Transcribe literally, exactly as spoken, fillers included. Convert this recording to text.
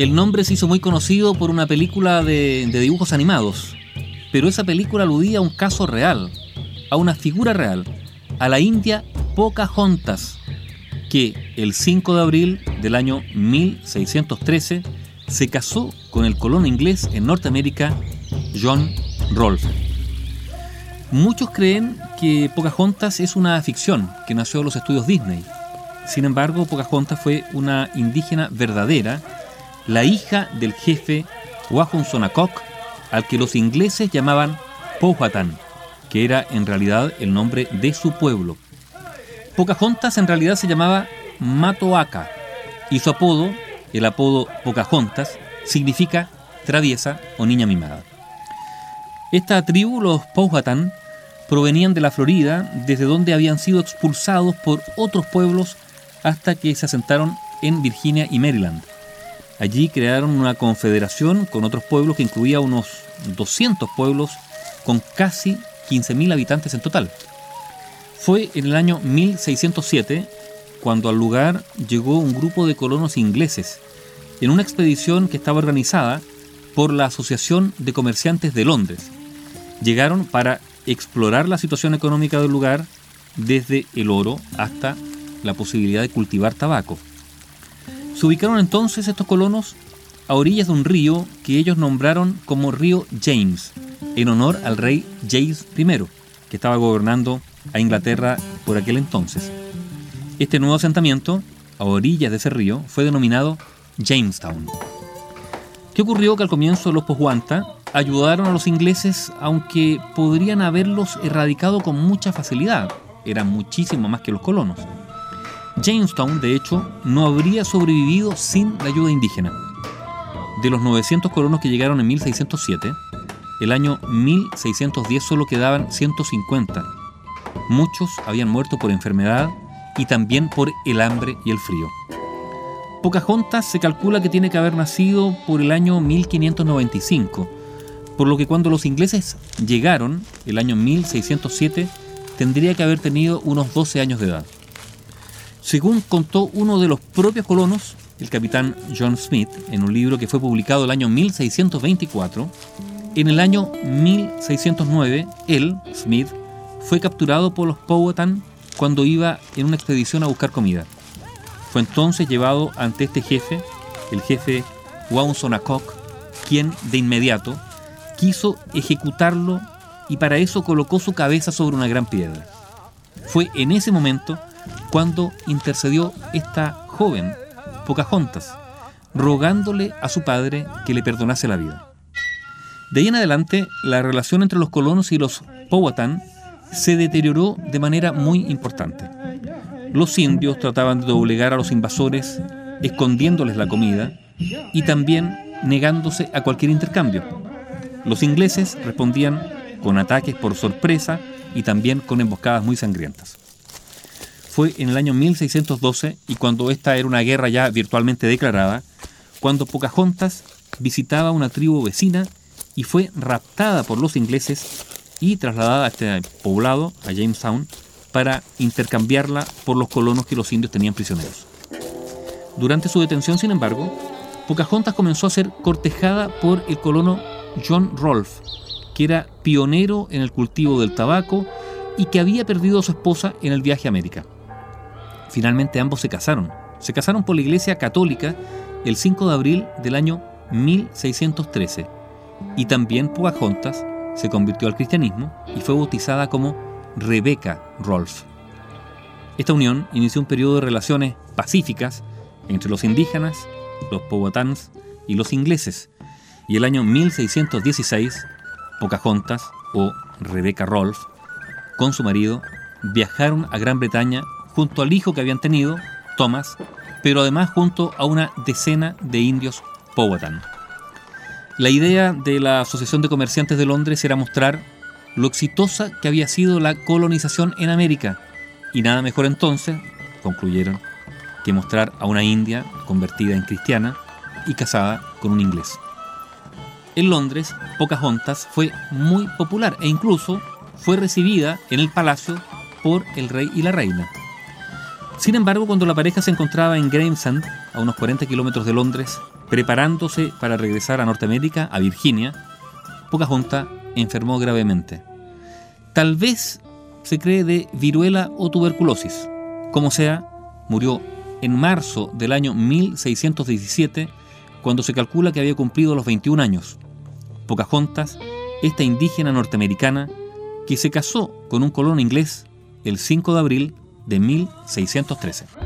El nombre se hizo muy conocido por una película de, de dibujos animados, pero esa película aludía a un caso real, a una figura real, a la india Pocahontas, que el cinco de abril del año mil seiscientos trece se casó con el colono inglés en Norteamérica, John Rolfe. Muchos creen que Pocahontas es una ficción que nació en los estudios Disney. Sin embargo, Pocahontas fue una indígena verdadera, la hija del jefe Wahunsonacock, al que los ingleses llamaban Powhatan, que era en realidad el nombre de su pueblo. Pocahontas en realidad se llamaba Matoaka, y su apodo, el apodo Pocahontas, significa traviesa o niña mimada. Esta tribu, los Powhatan, provenían de la Florida, desde donde habían sido expulsados por otros pueblos hasta que se asentaron en Virginia y Maryland. Allí crearon una confederación con otros pueblos que incluía unos doscientos pueblos con casi quince mil habitantes en total. Fue en el año mil seiscientos siete cuando al lugar llegó un grupo de colonos ingleses en una expedición que estaba organizada por la Asociación de Comerciantes de Londres. Llegaron para explorar la situación económica del lugar, desde el oro hasta la posibilidad de cultivar tabaco. Se ubicaron entonces estos colonos a orillas de un río que ellos nombraron como río James, en honor al rey James primero, que estaba gobernando a Inglaterra por aquel entonces. Este nuevo asentamiento, a orillas de ese río, fue denominado Jamestown. ¿Qué ocurrió? Que al comienzo los Powhatan ayudaron a los ingleses, aunque podrían haberlos erradicado con mucha facilidad. Eran muchísimo más que los colonos. Jamestown, de hecho, no habría sobrevivido sin la ayuda indígena. De los novecientos colonos que llegaron en mil seiscientos siete, el año mil seiscientos diez solo quedaban ciento cincuenta. Muchos habían muerto por enfermedad y también por el hambre y el frío. Pocahontas se calcula que tiene que haber nacido por el año mil quinientos noventa y cinco, por lo que cuando los ingleses llegaron, el año mil seiscientos siete, tendría que haber tenido unos doce años de edad. Según contó uno de los propios colonos, el capitán John Smith, en un libro que fue publicado el año mil seiscientos veinticuatro, en el año mil seiscientos nueve, él, Smith, fue capturado por los Powhatan cuando iba en una expedición a buscar comida. Fue entonces llevado ante este jefe, el jefe Wahunsonacock, quien de inmediato quiso ejecutarlo y para eso colocó su cabeza sobre una gran piedra. Fue en ese momento cuando intercedió esta joven, Pocahontas, rogándole a su padre que le perdonase la vida. De ahí en adelante, la relación entre los colonos y los Powhatan se deterioró de manera muy importante. Los indios trataban de doblegar a los invasores, escondiéndoles la comida y también negándose a cualquier intercambio. Los ingleses respondían con ataques por sorpresa y también con emboscadas muy sangrientas. Fue en el año mil seiscientos doce, y cuando esta era una guerra ya virtualmente declarada, cuando Pocahontas visitaba una tribu vecina y fue raptada por los ingleses y trasladada a este poblado, a Jamestown, para intercambiarla por los colonos que los indios tenían prisioneros. Durante su detención, sin embargo, Pocahontas comenzó a ser cortejada por el colono John Rolfe, que era pionero en el cultivo del tabaco y que había perdido a su esposa en el viaje a América. Finalmente ambos se casaron. Se casaron por la Iglesia Católica el cinco de abril del año mil seiscientos trece, y también Pocahontas se convirtió al cristianismo y fue bautizada como Rebecca Rolfe. Esta unión inició un periodo de relaciones pacíficas entre los indígenas, los Powhatans y los ingleses, y el año mil seiscientos dieciséis, Pocahontas o Rebecca Rolfe, con su marido, viajaron a Gran Bretaña junto al hijo que habían tenido, Thomas, pero además junto a una decena de indios Powhatan. La idea de la Asociación de Comerciantes de Londres era mostrar lo exitosa que había sido la colonización en América, y nada mejor entonces, concluyeron, que mostrar a una india convertida en cristiana y casada con un inglés. En Londres, Pocahontas fue muy popular e incluso fue recibida en el palacio por el rey y la reina. Sin embargo, cuando la pareja se encontraba en Gravesend, a unos cuarenta kilómetros de Londres, Preparándose para regresar a Norteamérica, a Virginia, Pocahontas enfermó gravemente. Tal vez se cree de viruela o tuberculosis. Como sea, murió en marzo del año mil seiscientos diecisiete, cuando se calcula que había cumplido los veintiún años. Pocahontas, esta indígena norteamericana que se casó con un colono inglés el cinco de abril de mil seiscientos trece.